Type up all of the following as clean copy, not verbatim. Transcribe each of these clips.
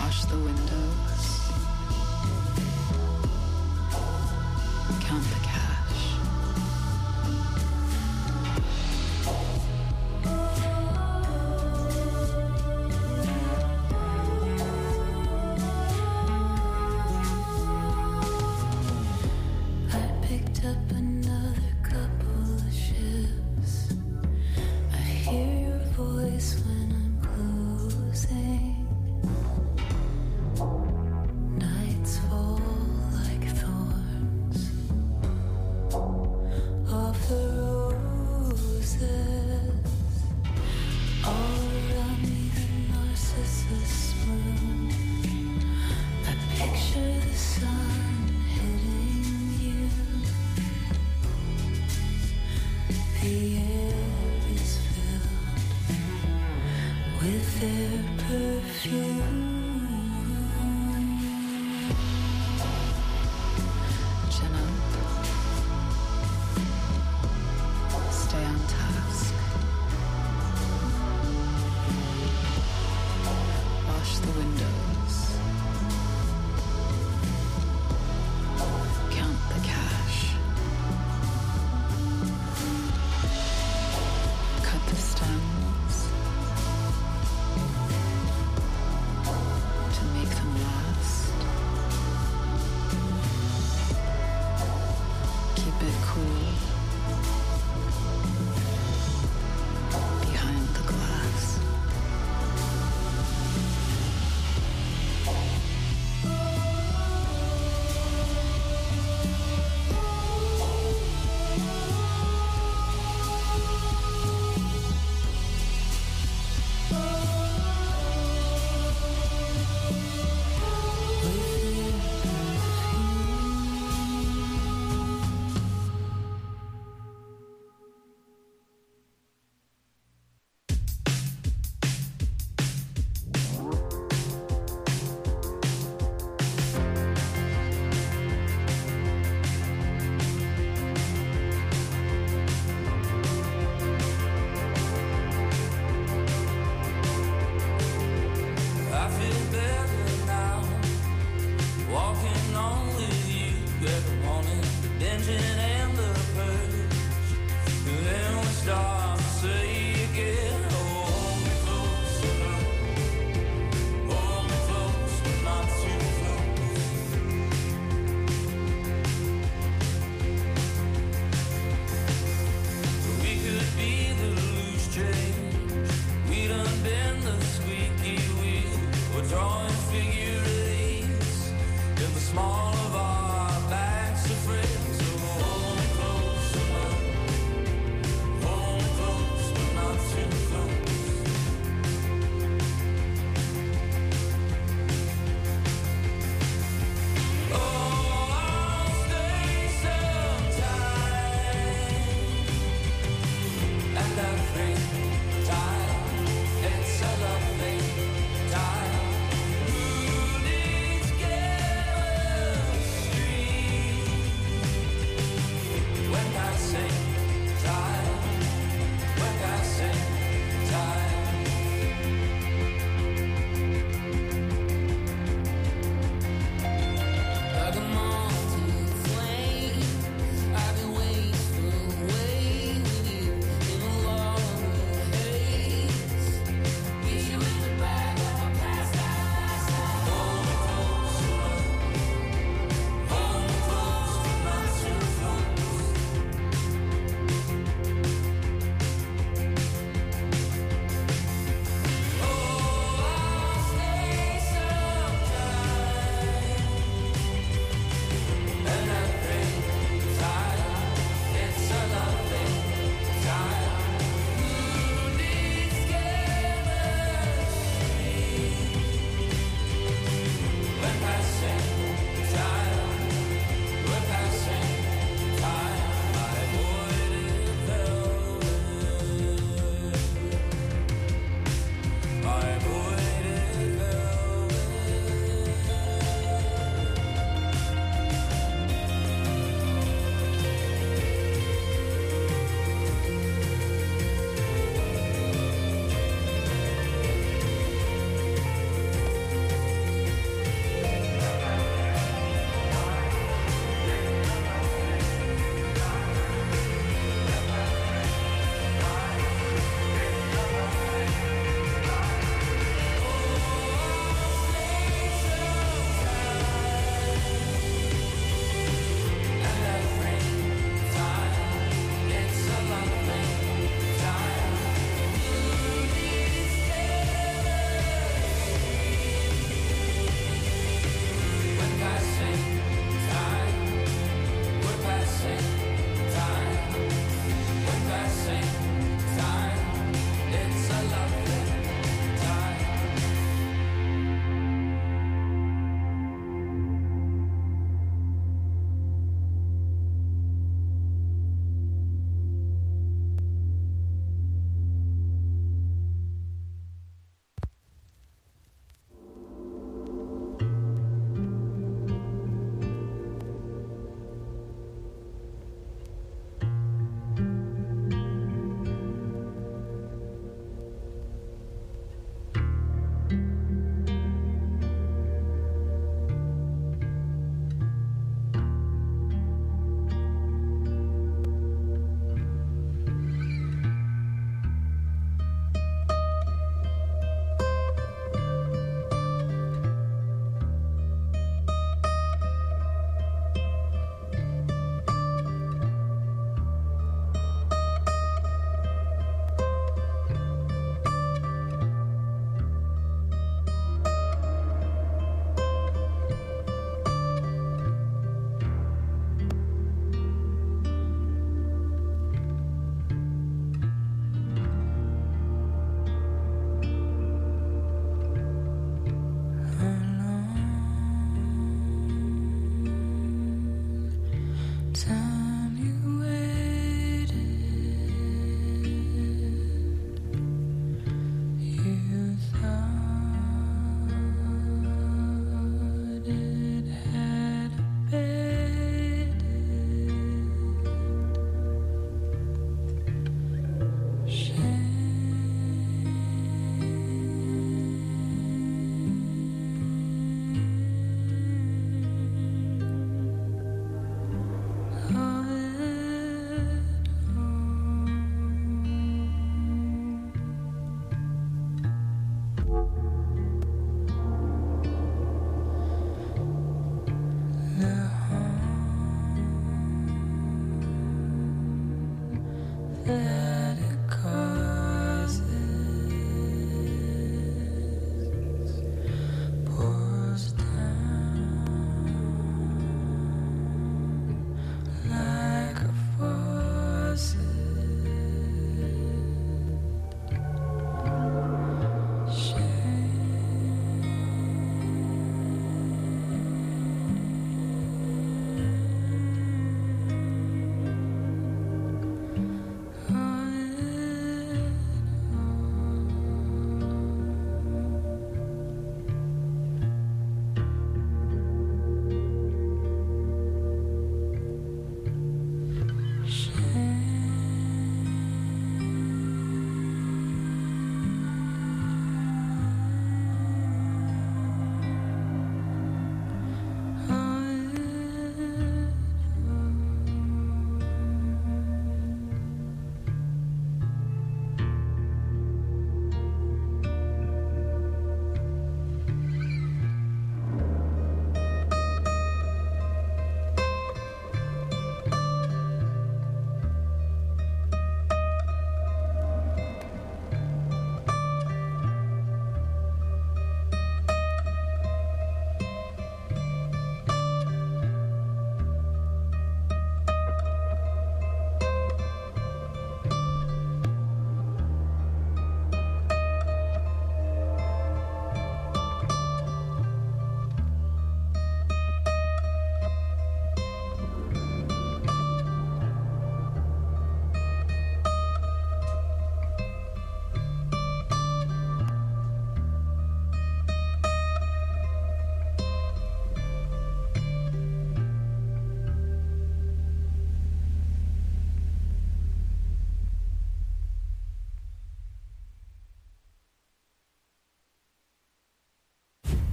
Wash the windows. Count the cash.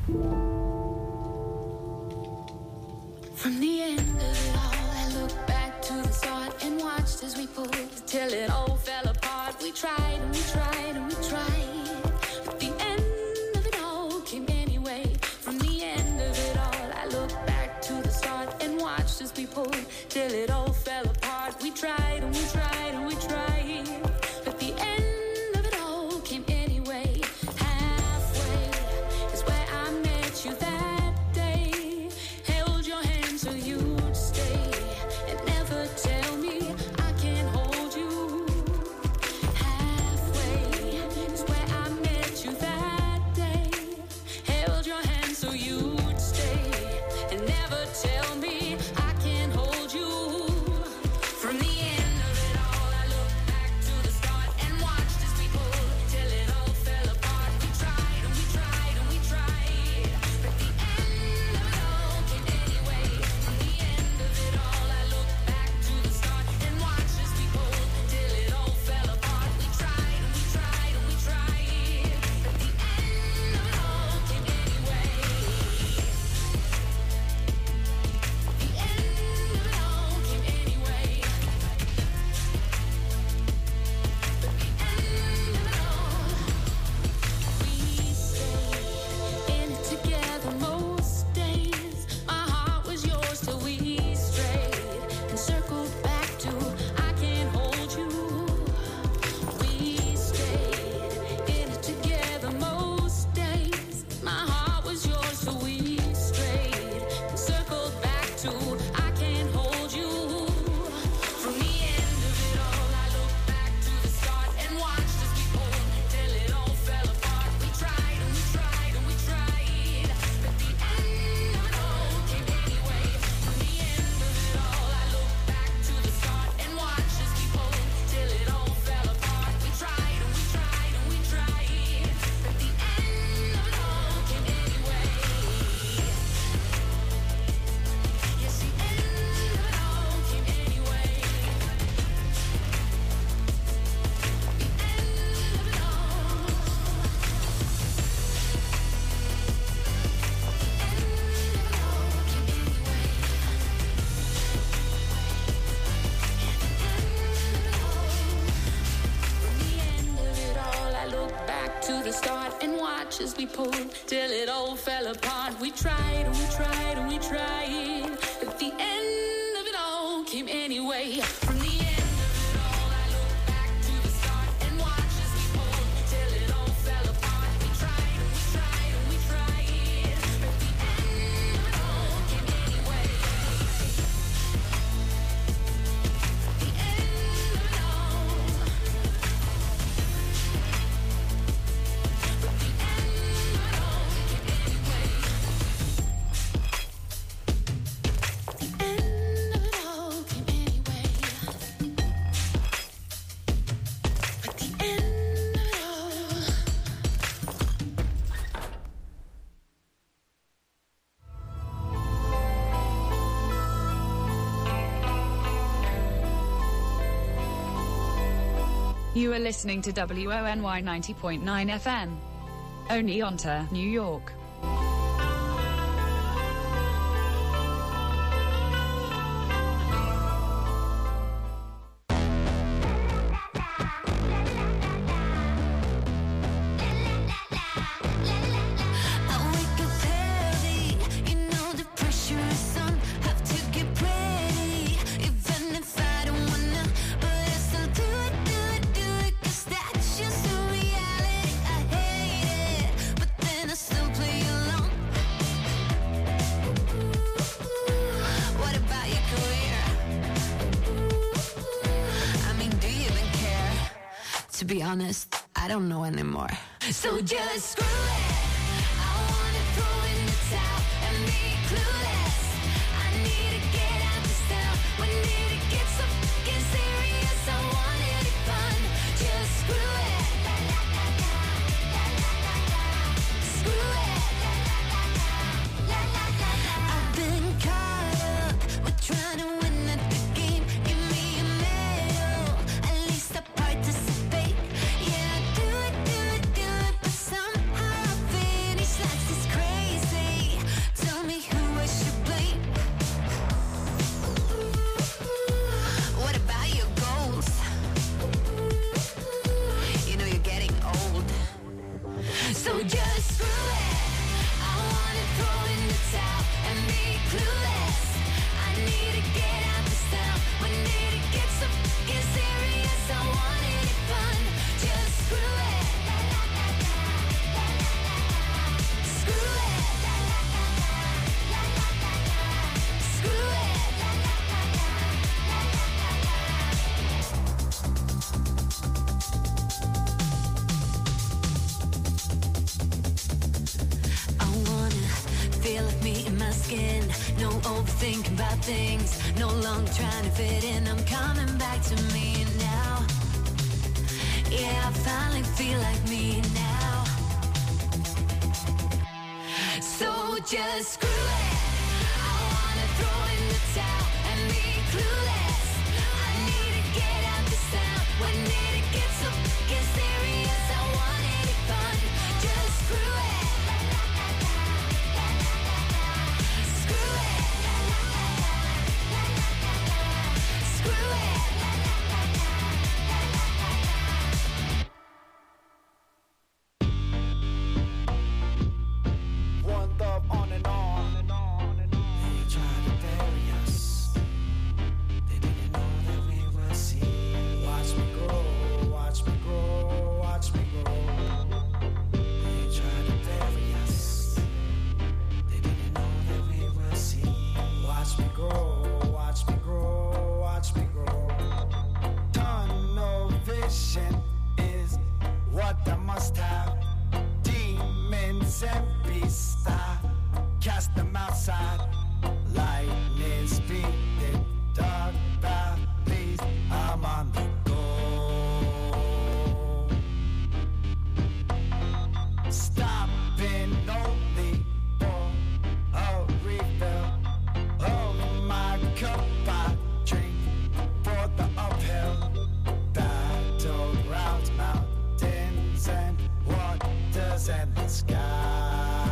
From the end of it all, I look back to the start and watched as we pulled till it all fell apart. We tried and we tried and we tried, but the end of it all came anyway. From the end of it all, I look back to the start and watched as we pulled till it all fell apart. We tried and we tried and we tried, but the end of it all came anyway. Halfway is where I met you that day. Held your hand so you'd stay and never tell me I can't hold you. Halfway is where I met you that day. Held your hand so you'd stay and never tell me I can't hold you. From the end of it all, I look back to the start and watched as we pulled till it all fell apart. We tried and we tried and we tried, but the end of it all came anyway. From the end of it all, I look back to the start and watched as we pulled till it all fell apart. We tried and we tried and we tried, but the end of it all came anyway. The end of it all came anyway. But the end of it all, we stayed in it together most days. My heart was yours till we strayed and circled back to I can't hold you. We stayed in it together most days. My heart was yours till we strayed and circled back to I can't hold you. From the end of it all, I look back to the start and watched as we pulled till it all fell apart. We tried and we tried and we tried, but the end of it all came anyway. From the end of it all, I look back to the start and watched as we pulled till it all fell apart. We tried and we tried and we tried, but the end of it all came anyway. Yes, the end of it all came anyway. The end of it all. From the end of it all, I look back to the start and watch as we pulled till it all fell apart. We tried and we tried and we tried, but the end of it all came anyway. From the end of it all, I look back to the start and watch as we pulled till it all fell apart. We tried and we tried and we tried, but the end of it all came anyway. The end of it all. But the end of it all came anyway. The end of it all came anyway. But the end of it all. You are listening to WONY 90.9 FM. Only on to New York. I wake up heavy, you know the pressure is on. Have to get ready, even if I don't wanna. But I still do it, 'cause that's just the reality. I hate it, but then I still play along. What about your career? I mean, do you even care? To be honest, I don't know anymore. So just screw it. I wanna throw in the towel and be clueless. I need to get out this town. We need to get so fucking serious. I want it fun. Just screw it. Screw it. I've been caught up with trying to win at the game. Give me a medal, at least I participate. Yeah, I do it, but somehow I feel like me in my skin. No overthinking about things. No longer trying to fit in. I'm coming back to me now. Yeah, I finally feel like me now. So just screw it. I wanna throw in the towel and be clueless. I need to get out this town. When did it get so fucking serious? I wanted it fun. Just screw it. Screw it. Screw it. One love on and on and on and on. They tried to bury us. They didn't know that we would see. Watch me grow, watch me grow, watch me grow. They tried to bury us. They didn't know that we would see. Watch me grow, watch me grow, watch me grow. Tunnel vision is what I must have. Demons and beasts, I cast them outside. Lightning speeding, dark valleys, I'm on the go. Stopping only for a refill of my cup. I drink for the uphill. Battlegrounds, mountains and waters and the sky.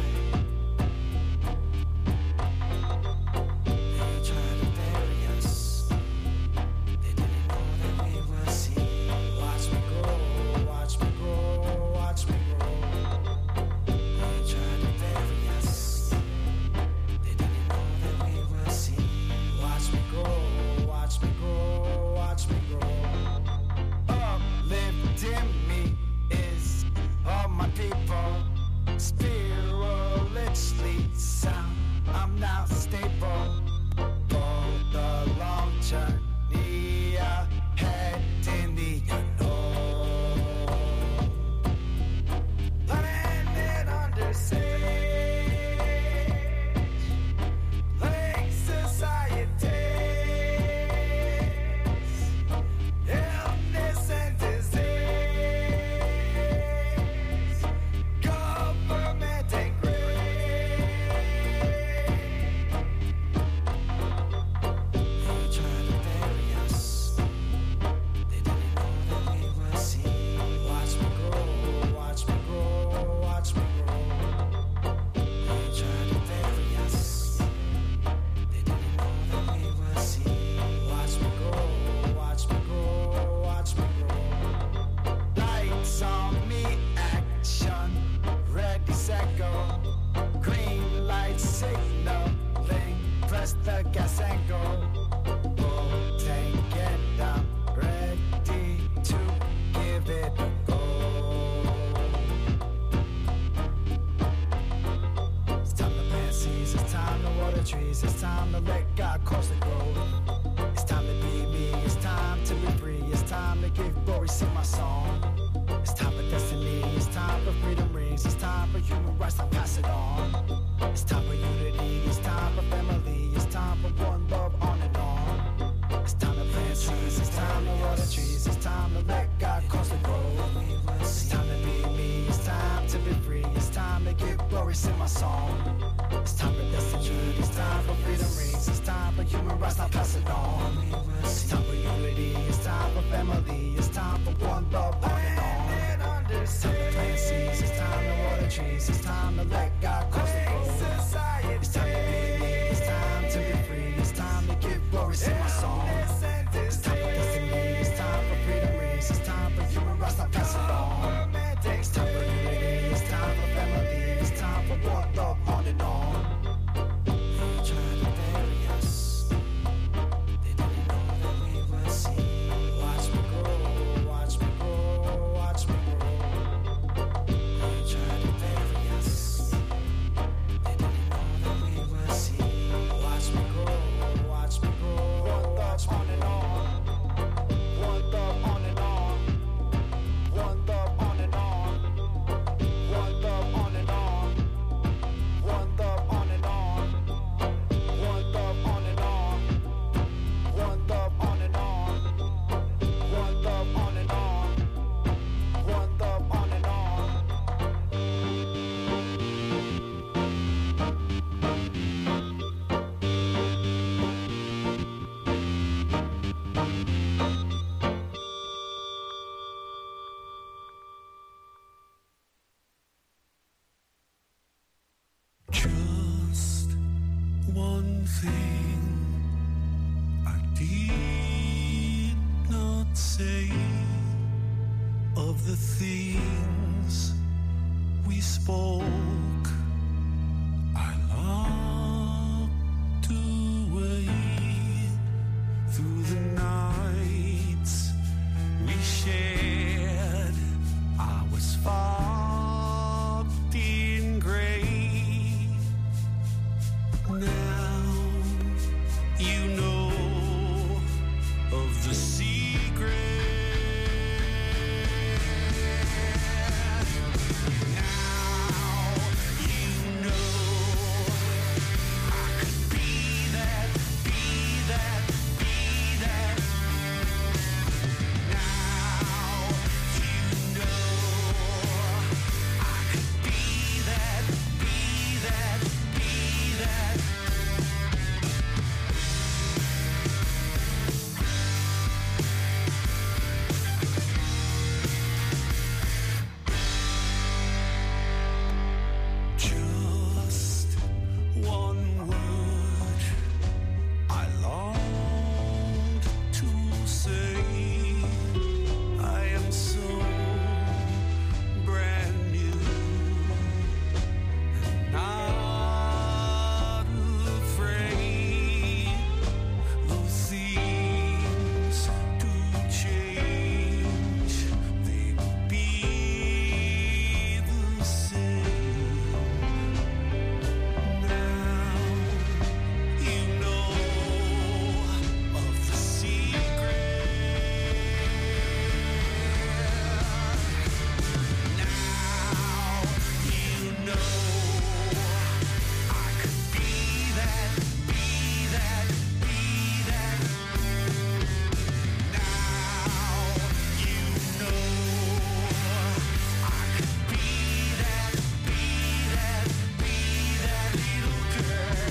They tried to bury us. They didn't know that we would see. Watch me grow, watch me grow, watch me grow. They tried to bury us. They didn't know that we would see. Watch me grow, watch me grow, watch me grow. Uplifting me is all my people. Spiritually sound, I'm now stable. For the long journey ahead in the unknown. Landed under siege, like societies, illness and disease, government and greed. They tried to bury us. They didn't know that we would see. Watch me grow, watch me grow, watch me grow. They tried to bury us. They didn't know that we would see. Watch me grow, watch me grow, watch me grow. Lights on me, action, ready, set, go. Green light signaling, press the gas and go. Take it down, ready to give it a go. It's time to plant seeds, it's time to water trees, it's time to let God cause the growth. It's time to be me, it's time to be free, it's time to give glory, sing my song. It's time for destiny, it's time for freedom rings, it's time for human rights to pass it on. It's time for unity, it's time for family, it's time for one love on and on. It's time to plant trees, it's time to water trees, it's time to let God cause the growth. It's time to be me, it's time to be free, it's time to give glory, sing my song. It's time for destiny, it's time for freedom rings, it's time for human rights, now pass it on. It's time for unity, it's time for family, it's time for one love on and on. It's time to plant seeds, it's time to water trees, it's time to let God cause the growth. It's time to be me, it's time to be free, it's time to give glory, sing my song. It's time for destiny, it's time for freedom rings, it's time for human rights, now pass it on. It's time for unity, it's time for family, it's time for one love on and on. They tried to bury us. They didn't know that we would see. Watch me grow, watch me grow, watch me grow. They tried to bury us. thing I did not say, of the things we spoke, I locked away. Through the nights we shared, I was fogged in grey. Now you know of the secret. Now you know I could be that, be that, be that. Now you know I could be that, be that, be that. Just one word I longed to say. I am so brand new and not afraid. Though things do change, they will be the same. Now you know of the secret. Now you know I could be that, be that, be that. Now you know I could be that, be that, be that little girl.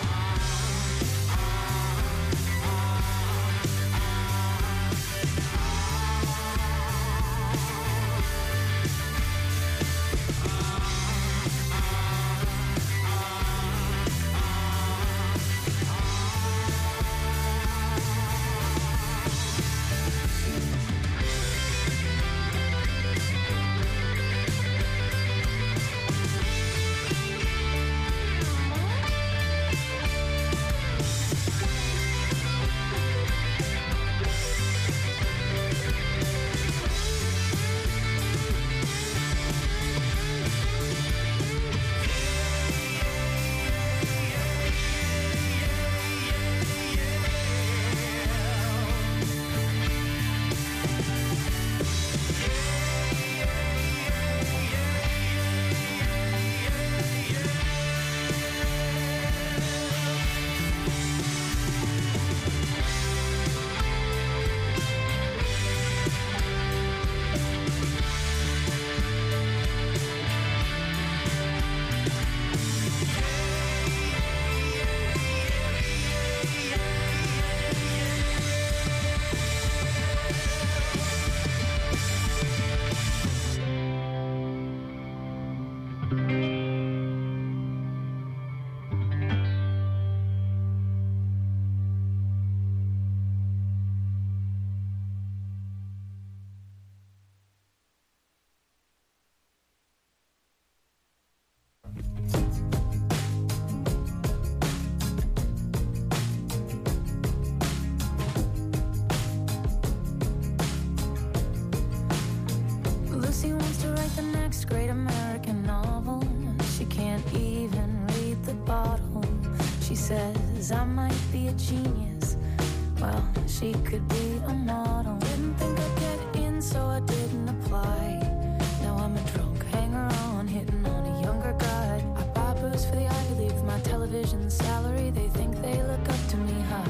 Lucy wants to write the next great American novel. She can't even read the bottle. She says I might be a genius. Well, she could be a model. Didn't think I'd get in, so I didn't apply. Now I'm a drunk hanger-on, hitting on a younger guy. I buy booze for the Ivy League with my television salary. They think they look up to me, huh?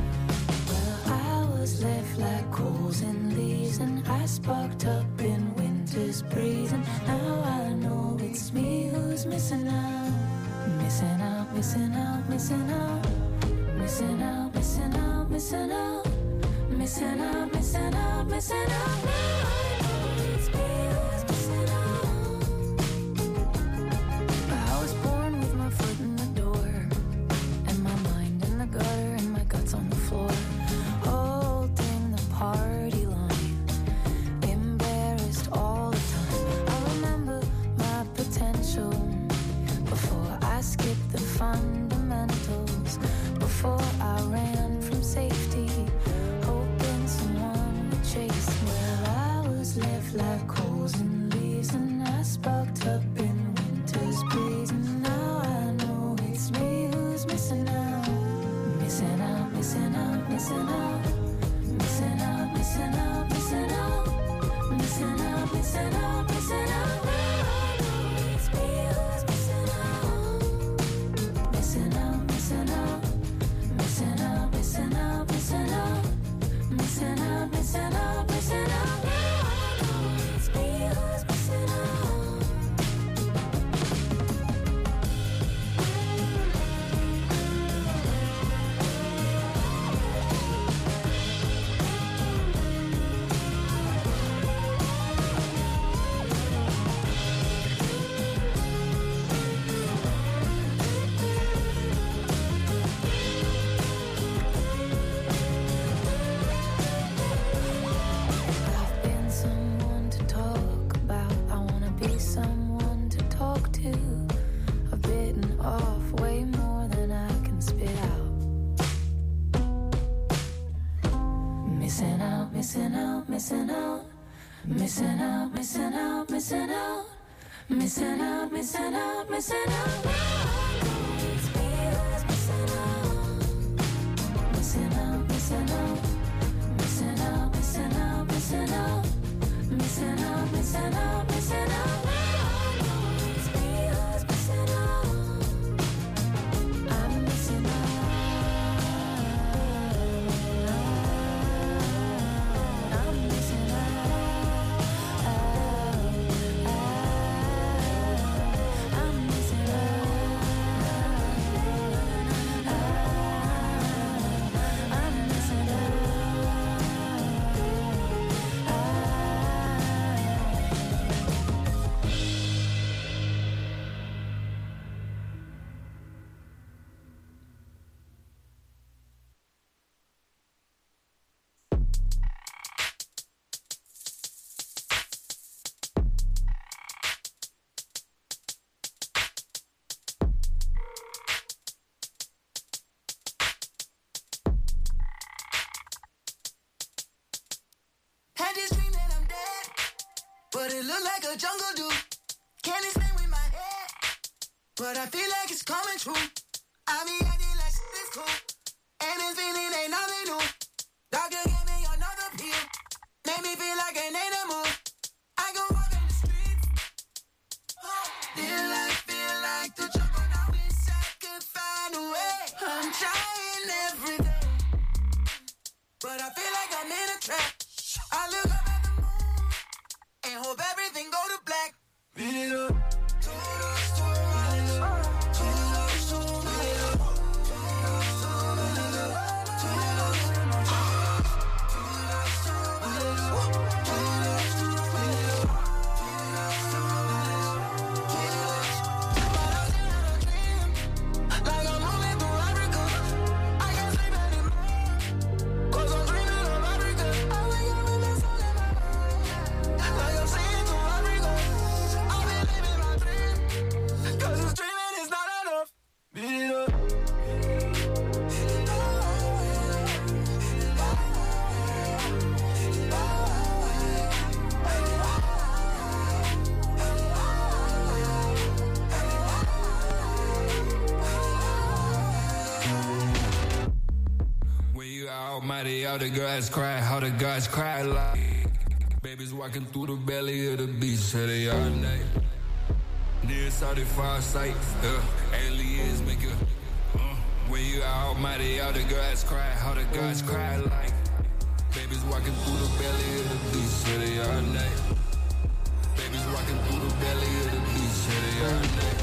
Well, I was left like coals and leaves, and I sparked up in winter's breeze. And now I know it's me who's missing out. Missing out, missing out, missing out. Missing out, missing out, missing out. Missing out, missing out, missing out. Now I know it's me who's missing out. I was born with my foot in the door, and my mind fundamentals before I ran from safety, hoping someone would chase me. Well, I was left like coals and leaves, and I sparked up in winter's breeze. And now I know it's me who's missing out, missing out, missing out, missing out, missing out, missing out, missing out, missing out, missing out, missing out. Missing out, missing out. Now I know it's me who's missing out. Missing out, missing out, missing out, missing out, missing out, missing out, missing out, missing out. Now I know it's me who's missing out, missing out, missing out, missing out, missing out, missing out, missing out, missing out, missing out. Now I know it's me who's missing out. I'm missing out. Had this dream that I'm dead, but it look like a jungle do. Can't explain with my head, but I feel like it's coming true. I be acting like shit is cool, and this feeling ain't nothing new. Doctor gave me another pill, made me feel like an animal. I go walk in the streets, still I feel like the jungle. I wish I could find a way. I'm trying every day, but I feel like I'm in a trap. I look up at the moon and hope everything go to black. Beat it up. Almighty, all the guys cry, how the guys cry like babies walking through the belly of the beast, say they all night. This how they far sight, aliens make it. When you almighty, all the guys cry, how the guys cry like babies walking through the belly of the beast, say they all night. Babies walking through the belly of the beast, say they all night.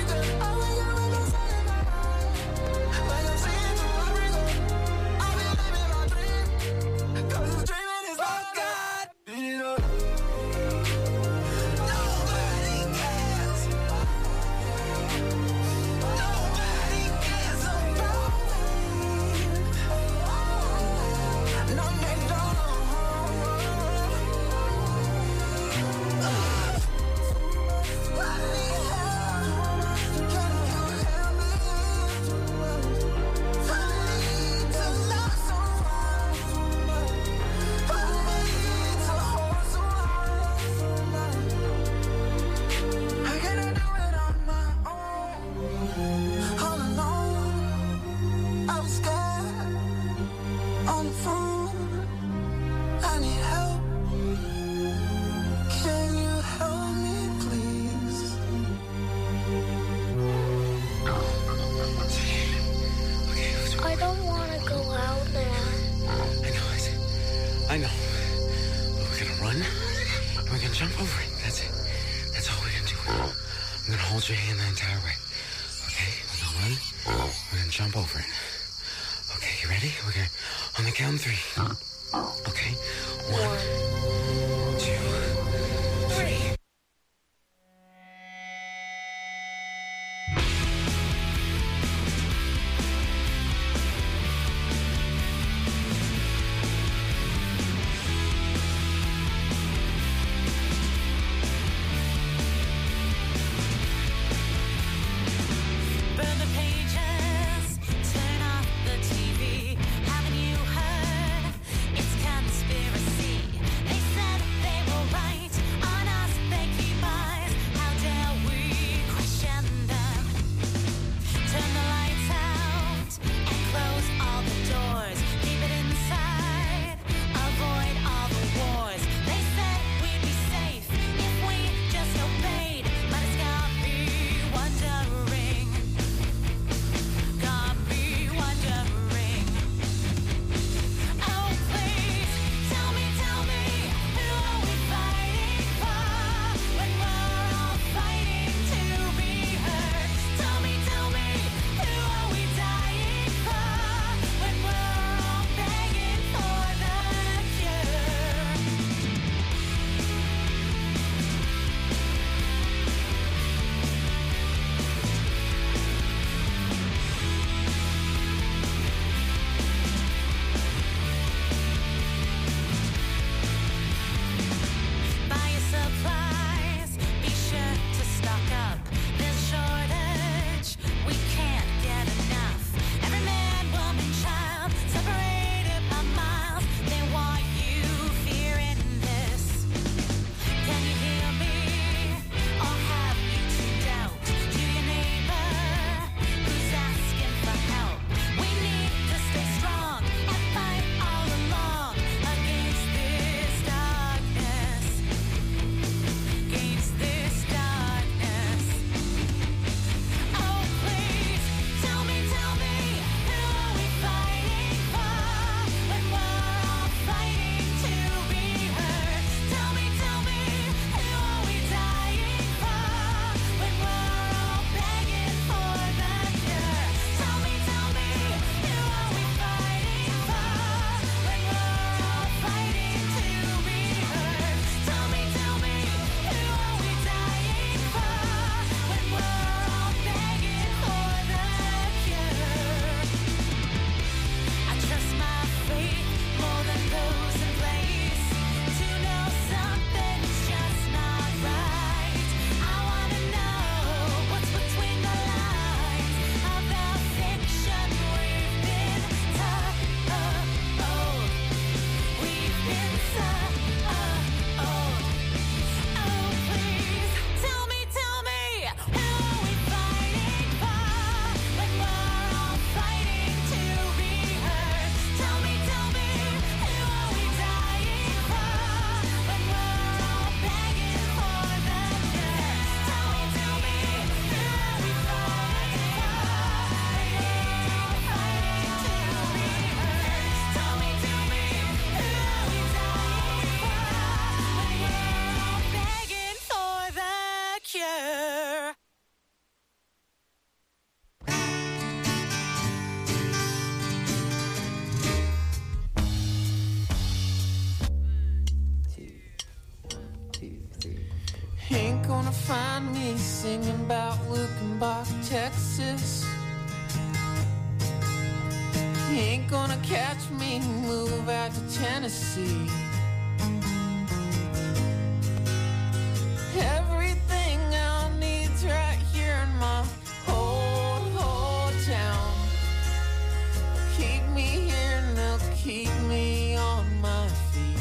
Like I'm saying to Africa, I know. But we're gonna run, and we're gonna jump over it. That's it. That's all we're gonna do. I'm gonna hold your hand the entire way. Okay? We're gonna run, we're gonna jump over it. Okay, you ready? We're gonna, on the count of 3. Okay? 1, 2, 3. Burn the pages, turn off the TV. Haven't you heard? It's conspiracy. They said they were right. On us they keep eyes. How dare we question them? Turn the lights out and close all the doors. Keep it inside. Avoid all the wars. They said we'd be safe if we just obeyed. But it's got me wondering. Got me wondering. Oh, please, tell me, who are we fighting for? When we're all fighting to be heard. Tell me, who are we dying for? When we're all begging for the cure. Buy your supplies, be sure to stock up. There's a shortage, we can't get enough. Every man, woman, child, separated by miles. They want you fearing this. Can you hear me? Or have you tuned out to your neighbor who's asking for help? We need to stay strong and fight all along against this darkness. Against this darkness. Oh, please, tell me, who are we fighting for? When we're all fighting to be heard. Tell me, who are we dying for? When we're all begging for the cure. Tell me, who are we fighting for? When we're all fighting to be heard. Tell me, who are we dying for? When we're all begging for the cure. I trust my faith more than those in place to know something's just not right. I wanna know what's between the lines of the fiction we've been told. We've been told. Oh, please, tell me, who are we fighting for? When we're all fighting to be heard. Tell me, who are we dying for? When we're all begging for the cure. Tell me, who are we fighting for? Fighting to be heard. Tell me, who are we dying for? When we're all begging for the cure. Ain't gonna find me singing about Luckenbach, Texas. Ain't gonna catch me move out to Tennessee. Everything I need's right here in my whole town. Keep me here and they'll keep me on my feet.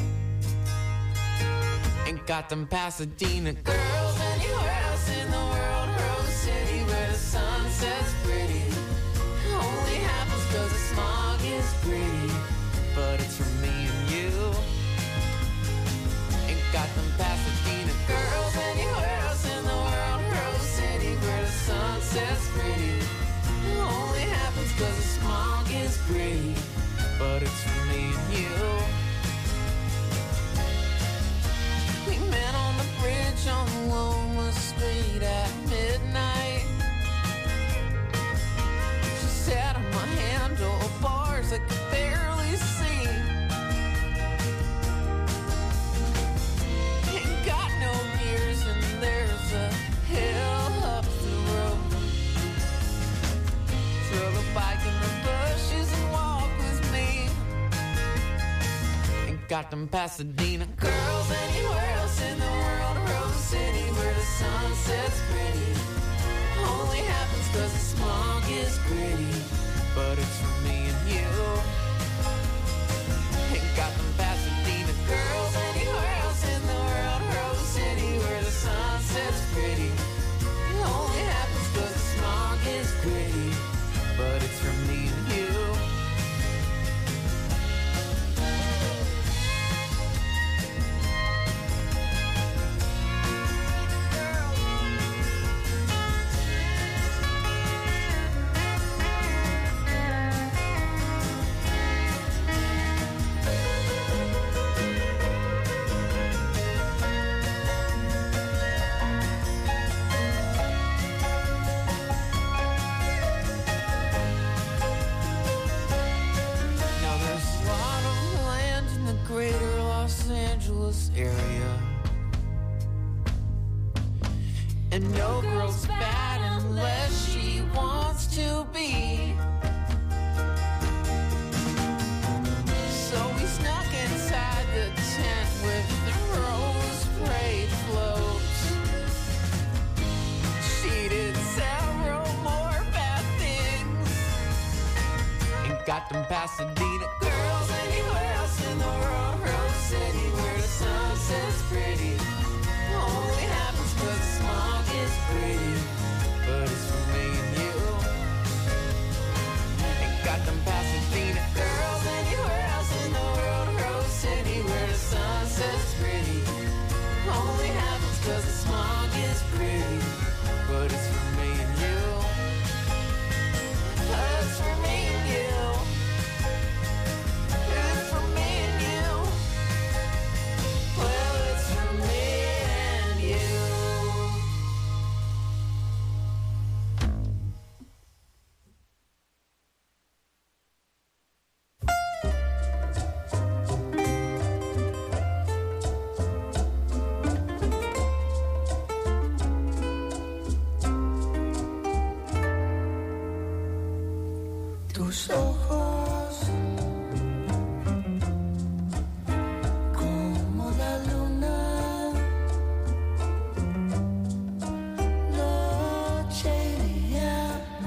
Ain't got them Pasadena girls anywhere else in the world. Rose City where the sunset's pretty. Only happens 'cause the smog is gritty. But it's for me and you. Ain't got them Pasadena girls anywhere else in the world. Rose City where the sunset's pretty. Only happens 'cause the smog is gritty. But it's for me and you. stars I could barely see. Ain't got no mirrors and there's a hill up the road. Throw the bike in the bushes and walk with me. Ain't got them Pasadena girls anywhere else in the world. Rose City where the sun sets pretty. Only happens 'cause the smog is gritty. But it's for me and you. Ain't got them Pasadena girls anywhere else in the world. Rose City where the sun sets pretty. It only happens 'cause the smog is gritty. But it's for me and you. Greater Los Angeles area. And no girl's bad unless she wants to be. So we snuck inside the tent with the rose parade floats. She did several more bad things. Ain't got them Pasadena girls anywhere else in the world. Rose City where the sun sets pretty. Only happens 'cause the smog is pretty. But it's for me and you. Ain't got them Pasadena girls anywhere else in the world. Rose City where the sun sets pretty. Only happens 'cause the smog is pretty. But it's for me and you. It's for me and you. It's for me and you. Well, it's for me and you. Tus ojos como la luna, noche y día,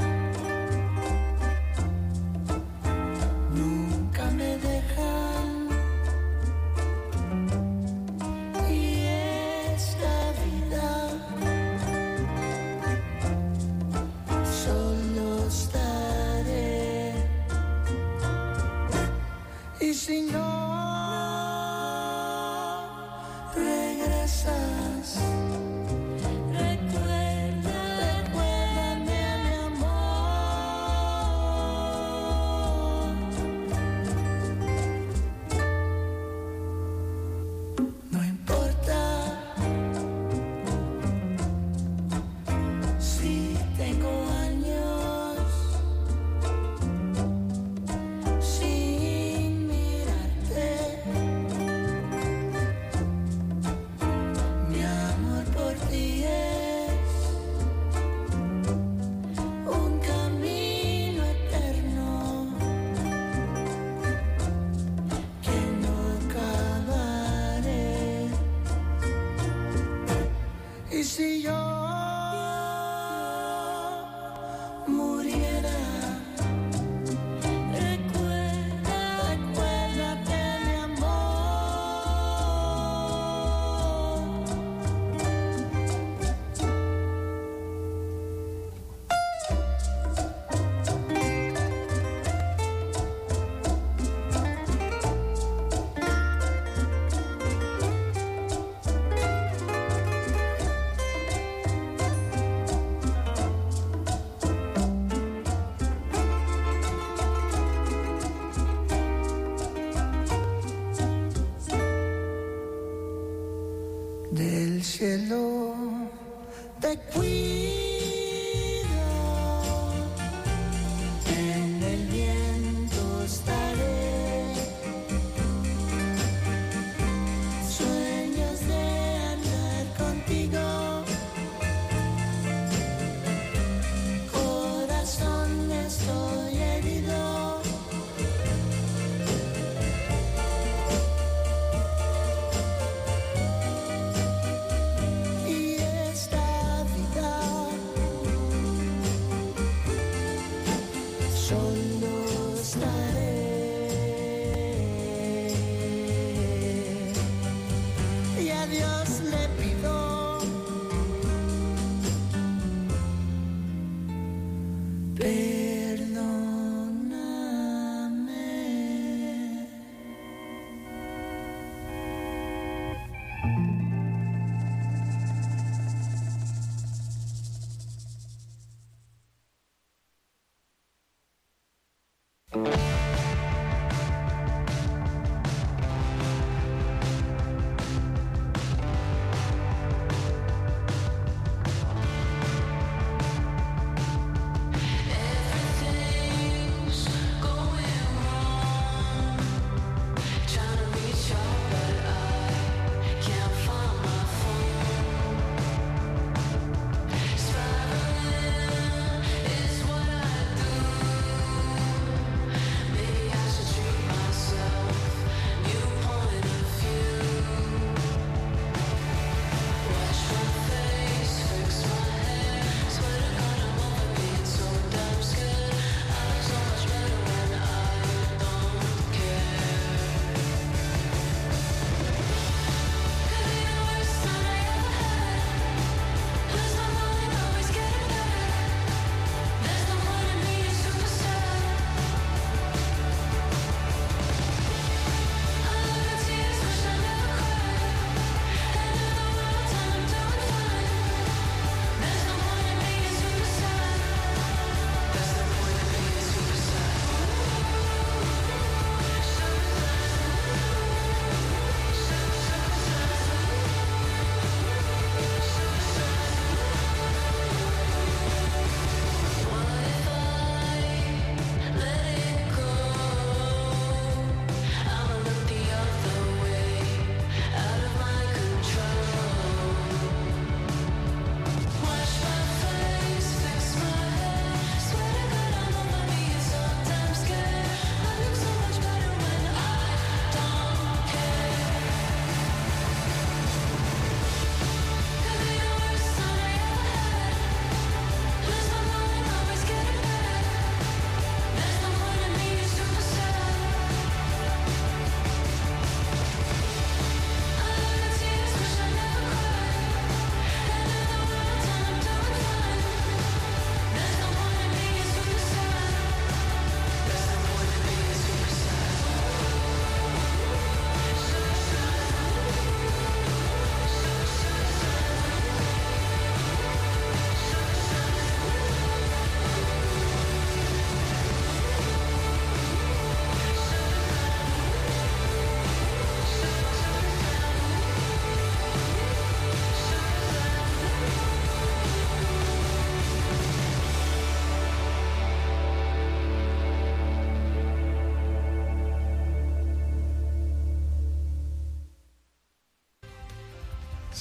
nunca me dejan. Y esta vida solo estaré. Y si no regresas, recuérdame mi amor. No importa si tengo años sin mirarte. Mi amor por ti es un camino eterno que no acabaré. Y si yo muriera, recuérdate mi amor. Del cielo te cuido, en el viento está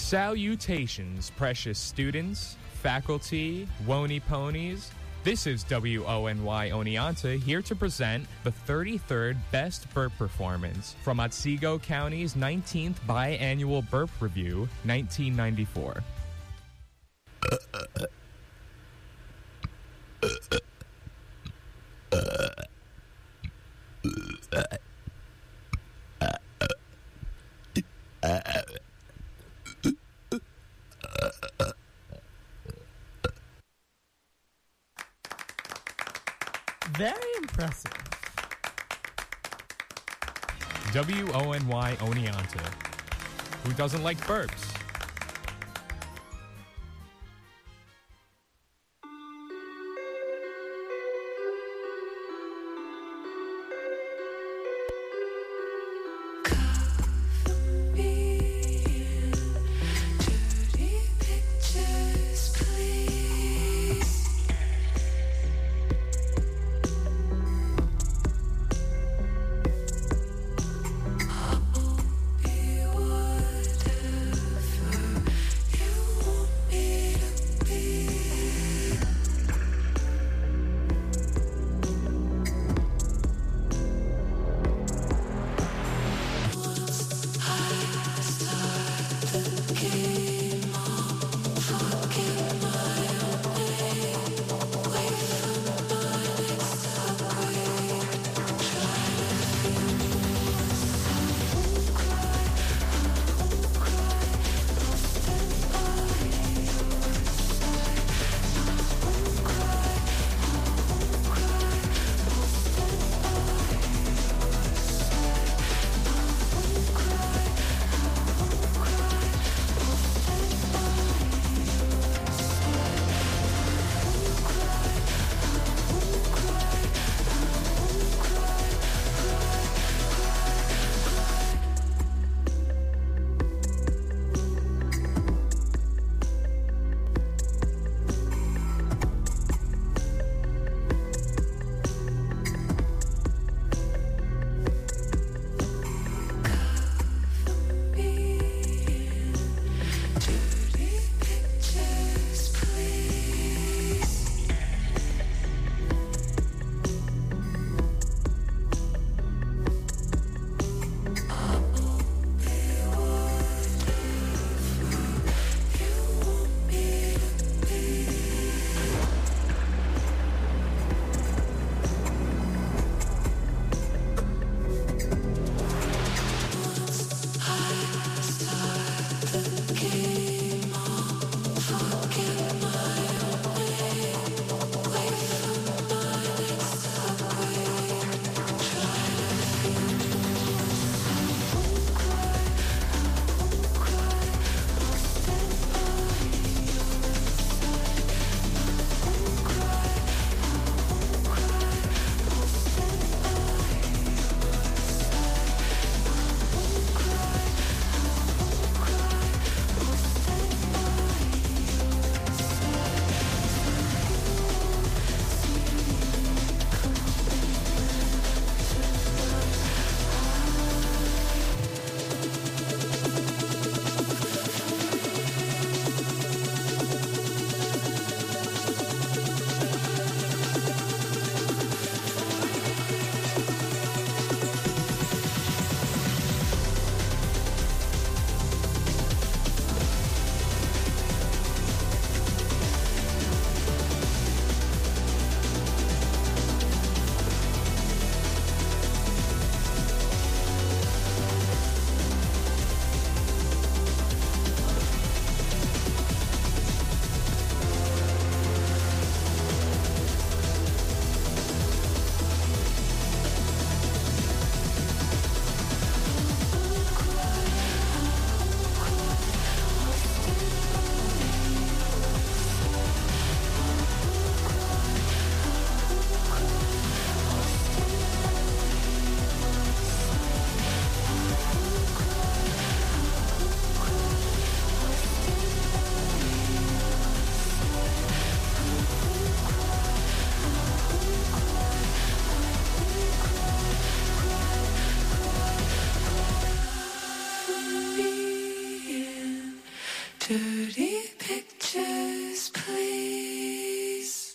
Salutations, precious students, faculty, Wony ponies. This is WONY Oneonta here to present the 33rd Best Burp Performance from Otsego County's 19th Biannual Burp Review, 1994. Very impressive. WONY Oneonta. Who doesn't like burps? Dirty pictures, please.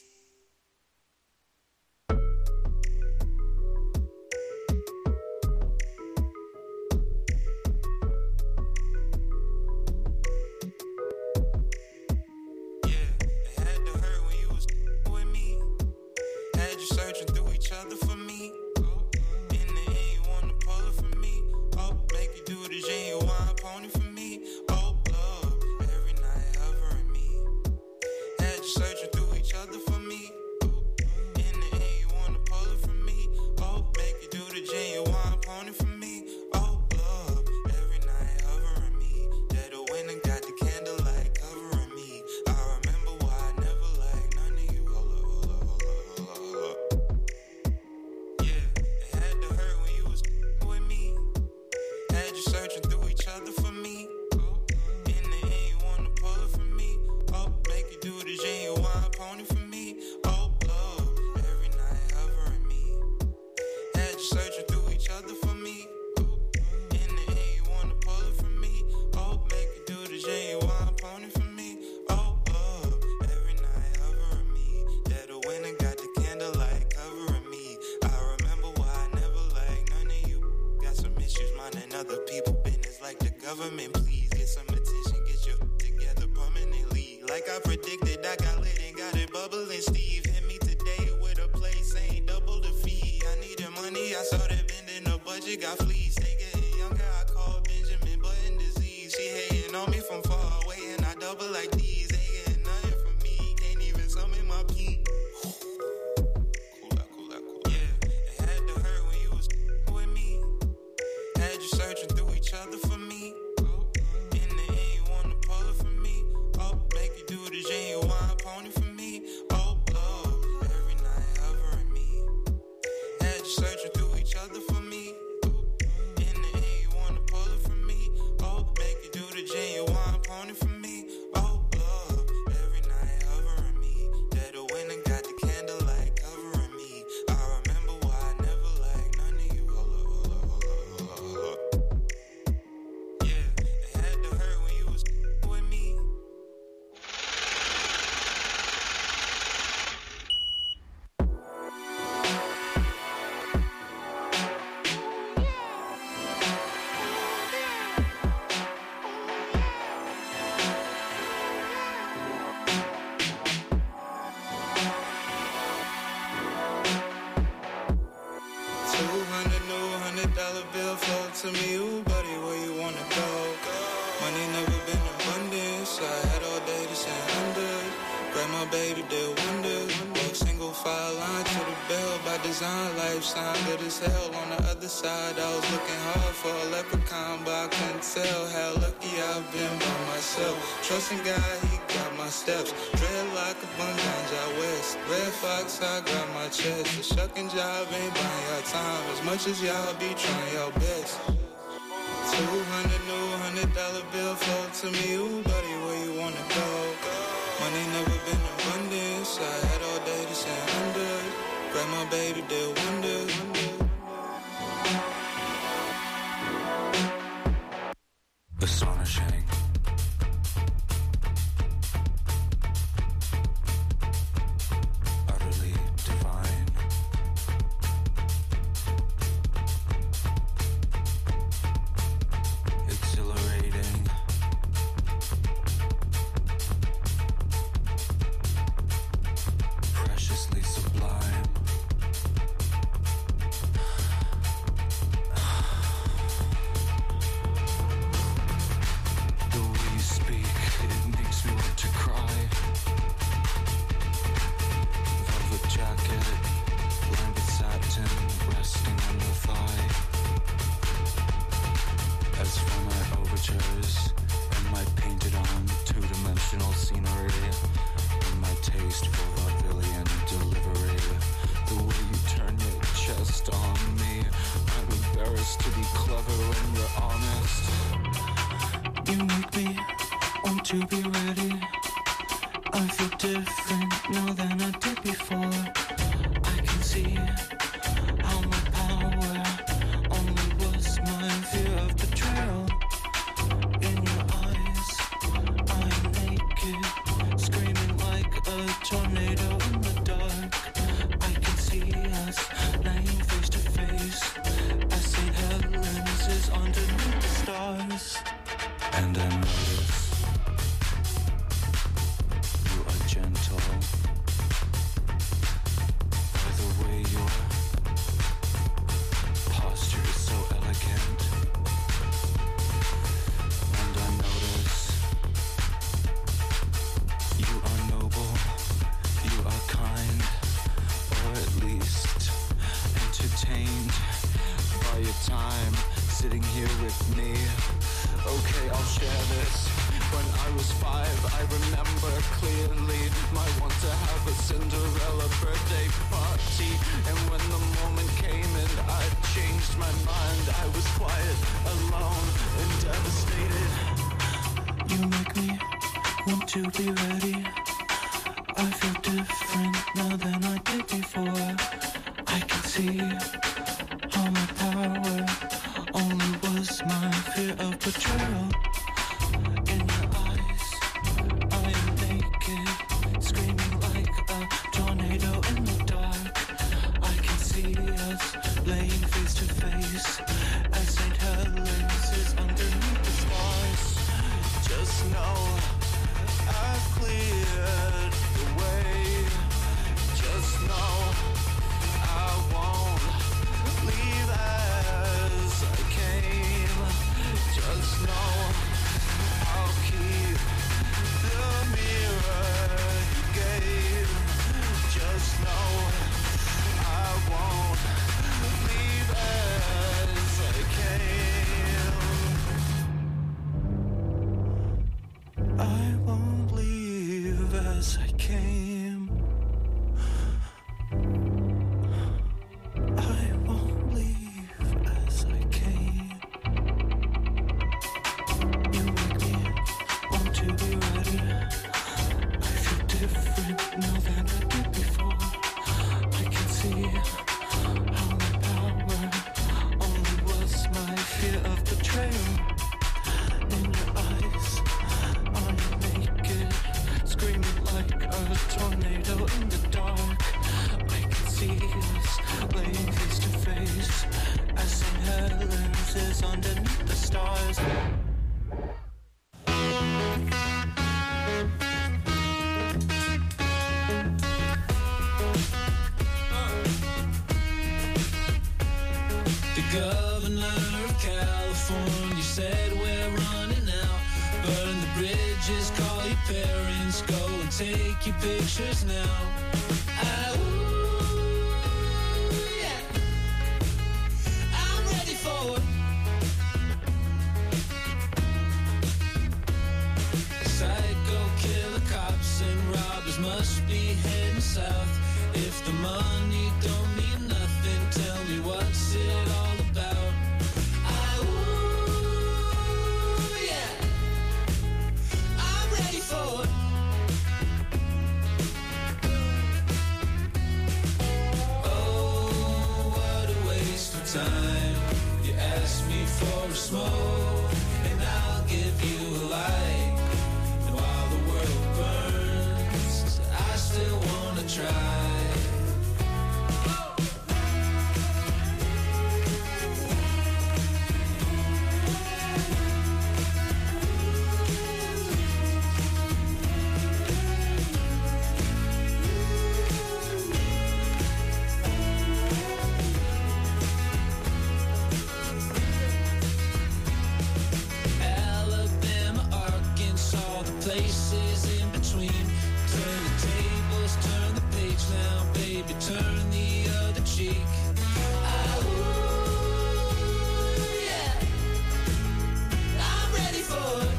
Searching through each other for me. In the end, you wanna pull it from me. Oh, make you do the genuine pony for me. Oh, love, every night hovering me. Had you searching through each other for me. In the end, you wanna pull it from me. Oh, make you do the genuine pony for me. Oh, love, every night hovering me. That a winner got the candlelight covering me. I remember why I never liked none of you. Hold up. Searching through each other for me. In the end, you wanna pull it from me. Oh, make you do the genuine pony for me. Oh, love, every night hovering me. Had you searching through each other for me. In the end, you wanna pull it from me. Oh, make you do the genuine pony for me. Oh, love, every night hovering me. That a winner got the candlelight covering me. I remember why I never liked none of you. Got some issues, minding other people business like the government. Please get some attention, get your together permanently. Like I predicted, I got lit and got it bubbling. Steve hit me today with a place, ain't double the fee. I needed money, I started bending the budget, got fleas. They getting younger, I called Benjamin Button disease. She hating on me from far away and I double like these. They getting nothing from me, can't even summon my peak. Searching through each other for me. In the end, you wanna pull it from me. Oh, make you do the genuine pony for me. Oh, love, every night hovering me. Had you searching through each other for me. In the end, you wanna pull it from me. Oh, make you do the genuine pony for me. Oh, love, every night hovering me. That a winner got the candlelight covering me. I remember why I never liked none of you. Hold up. $200 bill flow to me, ooh, buddy, where you wanna go? Money never been abundance, I had all day to say under. Grab my baby, did wonders. Walk single file line to the bell by design, life sign good as hell. On the other side, I was looking hard for a leprechaun, but I couldn't tell how lucky I've been by myself. Trusting God, he got my steps. Dreadlock up on Ganja West. Red Fox, I got my chest. The shucking job ain't buying y'all time as much as y'all be trying y'all best. $200 bill flow to me, ooh, buddy, where you wanna go? Money never been abundance, I had all day to say under. Grab my baby, did wonders. Astonishing. Utterly divine. Exhilarating. Preciously sublime. The way you speak, it makes me want to cry. Velvet jacket, lambent satin, resting on your thigh. As for my overtures and my painted-on two-dimensional scenery, and my taste for vaudevillian delivery, the way you turn your chest on me, I'm embarrassed to be clever when you're honest. You make me want to be ready. I feel different now than I did before. I can see how my power only was my fear of betrayal. In your eyes, I And I notice you are gentle by the way your posture is so elegant. And I notice you are noble, you are kind, or at least entertained by your time sitting here with me. Okay, I'll share this. When I was 5, I remember clearly my want to have a Cinderella birthday party. And when the moment came and I changed my mind, I was quiet, alone, and devastated. You make me want to be ready. I feel different now than I did before. I can see how my power only was my fear of betrayal. In your eyes, I am naked, screaming like a tornado in the dark. I can see us laying face to face as St. Helens is underneath the stars. Just know I've cleared the way. Just know I won't leave as I came. Just know I'll keep the mirror you gave. Just know I won't leave as I came. I won't leave as I came. I won't leave as I came. You make me want to be ready. I feel different now than I did before. I can see how my power only was my fear of betrayal. In your eyes, I am naked, screaming like a tornado in the dark. I can see us laying face to face as St. Helens is underneath the stars. The governor of California said we're running out. Burn the bridges, call your parents, go and take your pictures now. Yeah. I'm ready for it. Psycho killer cops and robbers must be heading south. If the money don't mean nothing, tell me what's it all about. Yeah. I'm ready for it. Oh, what a waste of time. You asked me for a smoke, and I'll give you a light. And while the world burns, I still wanna try. Alabama, Arkansas, the places in between. Turn the tables, turn the page now, baby, turn the other cheek. Yeah. I'm ready for it.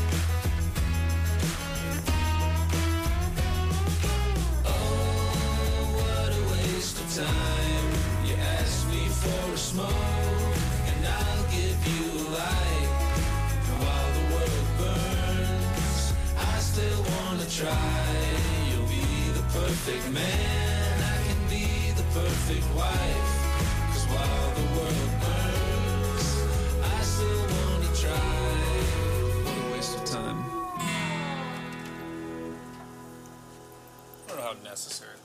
Oh, what a waste of time. You asked me for a smoke, and I'll give you a light. And while the world burns, I still wanna try. You'll be the perfect man, I can be the perfect wife. 'Cause while the world burns, I still wanna try. What a waste of time. I don't know how necessary